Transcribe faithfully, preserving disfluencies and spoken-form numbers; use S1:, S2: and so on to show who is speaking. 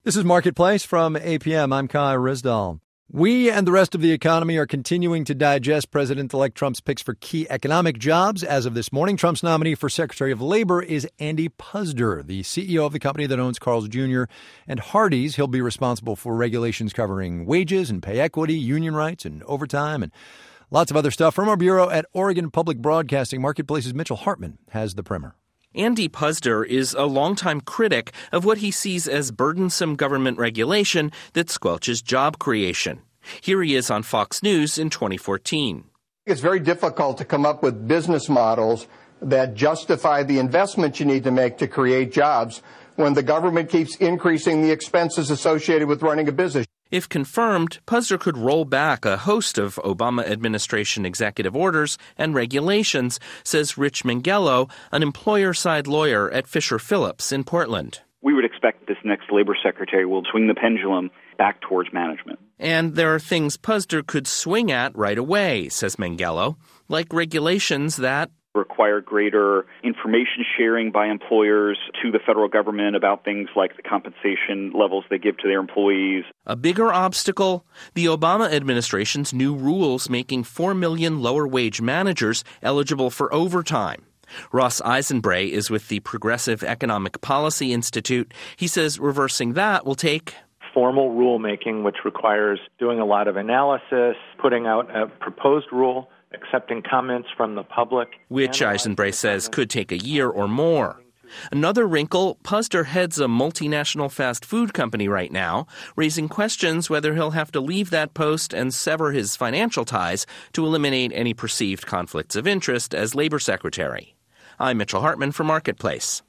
S1: This is Marketplace from A P M. I'm Kai Rizdal. We and the rest of the economy are continuing to digest President-elect Trump's picks for key economic jobs. As of this morning, Trump's nominee for Secretary of Labor is Andy Puzder, the C E O of the company that owns Carl's Junior and Hardee's. He'll be responsible for regulations covering wages and pay equity, union rights and overtime, and lots of other stuff. From our bureau at Oregon Public Broadcasting, Marketplace's Mitchell Hartman has the primer.
S2: Andy Puzder is a longtime critic of what he sees as burdensome government regulation that squelches job creation. Here he is on Fox News in twenty fourteen.
S3: It's very difficult to come up with business models that justify the investment you need to make to create jobs when the government keeps increasing the expenses associated with running a business.
S2: If confirmed, Puzder could roll back a host of Obama administration executive orders and regulations, says Rich Mangello, an employer-side lawyer at Fisher Phillips in Portland.
S4: We would expect this next labor secretary will swing the pendulum back towards management.
S2: And there are things Puzder could swing at right away, says Mangello, like regulations that
S4: require greater information sharing by employers to the federal government about things like the compensation levels they give to their employees.
S2: A bigger obstacle, the Obama administration's new rules making four million lower-wage managers eligible for overtime. Ross Eisenbray is with the Progressive Economic Policy Institute. He says reversing that will take
S5: formal rulemaking, which requires doing a lot of analysis, putting out a proposed rule, accepting comments from the public.
S2: Which Eisenbray says could take a year or more. Another wrinkle, Puzder heads a multinational fast food company right now, raising questions whether he'll have to leave that post and sever his financial ties to eliminate any perceived conflicts of interest as labor secretary. I'm Mitchell Hartman for Marketplace.